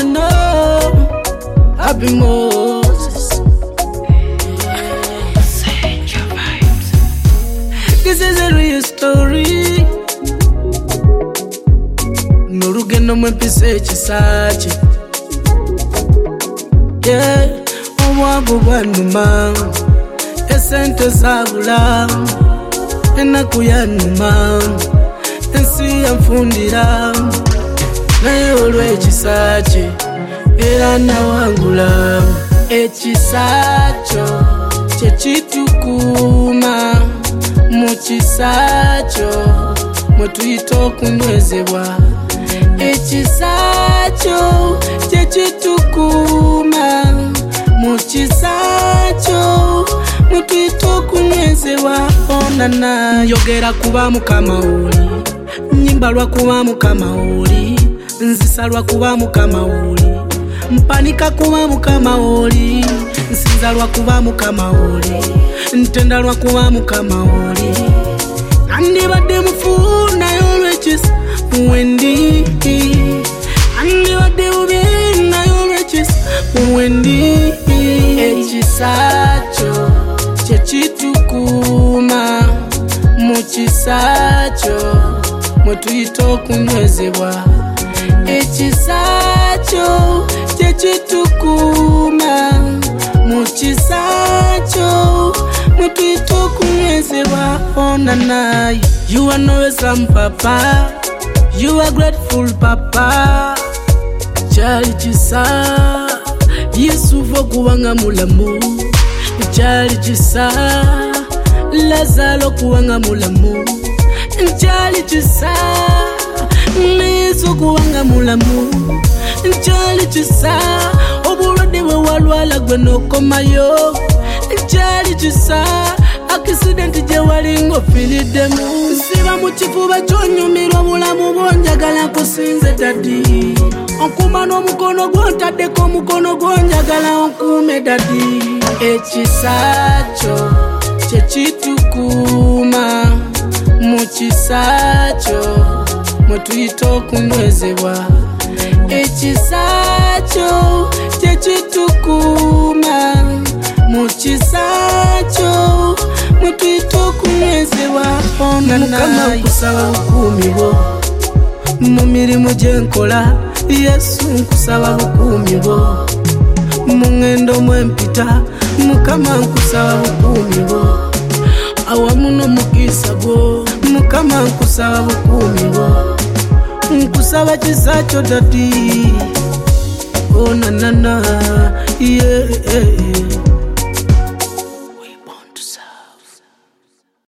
no. Happy Moses. This is a real story. Nurugendo mwempise chisache. Yeah, omwabu bwanuma. Esente zabula. Enaku yanuma. Ensi yanfundira. Naye olw'ekisache era nawangula. Ekisacho kyekitukuma. Mu kisacho mwetuyita okunywezebwa. Ekisacho kyekitukuma. Mu kisacho mwetuyita okunywezebwa. Onana njogera kuba Mukama oli. Nyimba lwa kuba Mukama oli. Nzisa lwa kuba Mukama oli. Mpanika kuba Mukama oli. Nsinza lwa kuba Mukama oli. Ntenda lwa kuba Mukama oli. Andibadde mufuna y'olw'ekisa mwendi. Andibadde bubi n'ay'olw'ekisa mwendi. Ekisacho kyekitukuma. Mu kisacho mwetuyita okunywezebwa. Ekisacho kyekitukuma. Mu kisacho mwetuyita okunywezebwa. Onana, you are no some papa. You are grateful papa. Chali chisa Yusufu kuwanga mulamu. Chali chisa Lazaro kuwanga mulamu. Chali chisa Yesu kuwanga mulamu. Chali chisa obulwadde bwe walwala gwe n'okomayo. Chali chisa accident gye walinga ofiriddemu. Nsiba mu kifuba ky'onyumirwa obulamu bw'onjagala nkusinze dadi. Onkuma n'omukono gw'ontaddeko omukono gw'onjagala onkuume dadi. Ekisacho kyekitukuma. Mu kisacho mwetuyita okunywezebwa. Ekisacho kyekitukuma. Mu kisacho mwetuyita okunywezebwa. Mukama nkusaba bukuumi bwo mu mirimu gye nkola. Yesu nkusaba bukuumi bwo mu ngendo mwempita. Mukama nkusaba bukuumi bwo awamu n'omukisa gwo. Mukama nkusaba bukuumi bwo. Nkusaba kisacho dadi. Oh na na na, yeah.